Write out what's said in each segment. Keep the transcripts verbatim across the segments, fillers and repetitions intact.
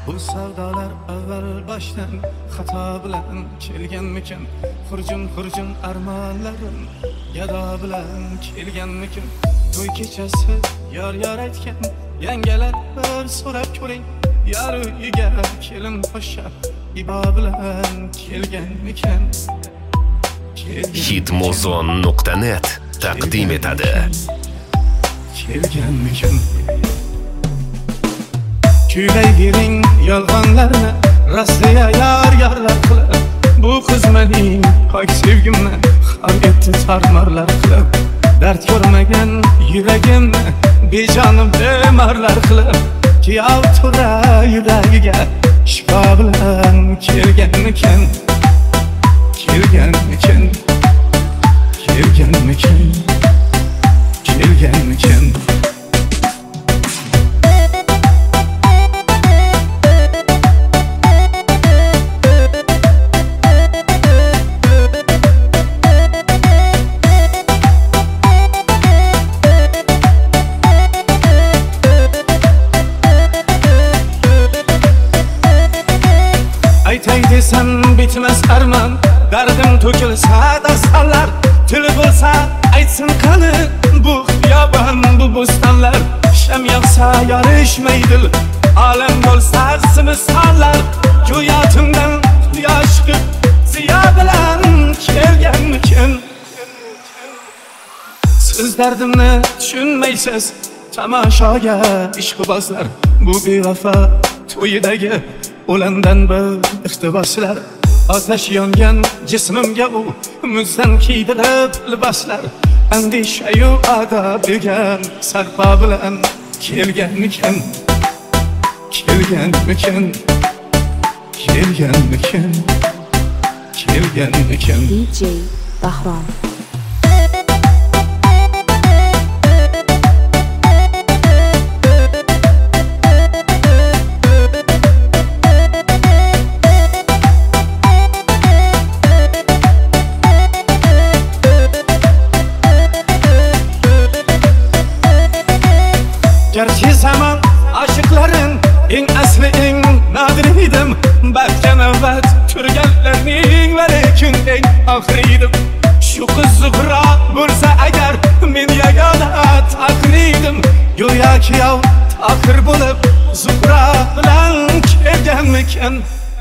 Bu savdolar avval boshdan xato bilan kelganmikin? Xurjun xurjun armonlarim gado bilan kelganmikin? To'y kechasi yor yor aytgan yangalar bir so'rab ko'ring, yar uyiga kelin poshsha ibo bilan kelganmikin? hitmuzon nuqta net taqdim etadi. Kelganmikin? Kuylayvering yolg'onlarni rostliya yar yarlar qilib, bu qiz mening pok sevgimni ham etdi tarmarlar qilib, dard ko'rmagan yuragimni bejonim bemarlar qilib, kuyov tura yuragiga shifo bilan kelganmikin? Kelganmikin? Kelganmikin? Kelganmikin? Aytay desam bitmas armon, dardim to'kilsa dastanlar, tili bo'lsa aytsin qani bu xiyobon, bu bo'stonlar. Sham yoqsa yorishmaydi, olam bo'lsa zimistonlar, go'yotimdan quyosh chiqib ziyo bilan kelganmikin? Siz dardimni tushunmaysiz, tamoshoga ishqibozlar, bu bevafo to'yidagi o'landan bir iqtiboslar. Otash yongan jismimga u muzdan kiydirib liboslar, andishayu adob degan sarpo bilan kelganmikin? Kelganmikin? Kelganmikin? Kelganmikin? D J Bahrom. Gerçi zaman aşıkların en asli en nadir idim, Baxtga navbat turganlarning va lekin eng oxiridim. Shu qiz Zuhra bo'lsa agar men yagona taqdirim, go'yo kuyov oxir bo'lib Zuhra bilan kelganmikin?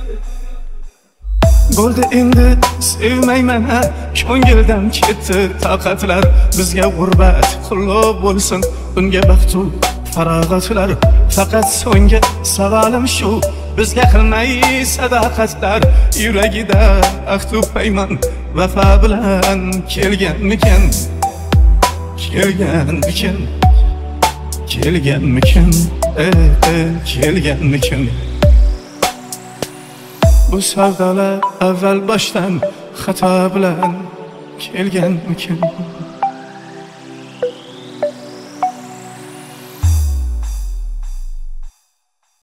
Bo'ldi endi sevmayman, ko'ngildan ketdi toqatlar, bizga g'urbat qulluq bo'lsin, unga baxtu farog'atlar. Faqat so'nggi savolim shu, bizga qilmay sadoqatlar, yuragida ahdu paymon vafo bilan kelganmikin? Kelganmikin? Kelganmikin? Eh, eh, kelganmikin? Bu savdolar avval boshdan xato bilan kelganmikin?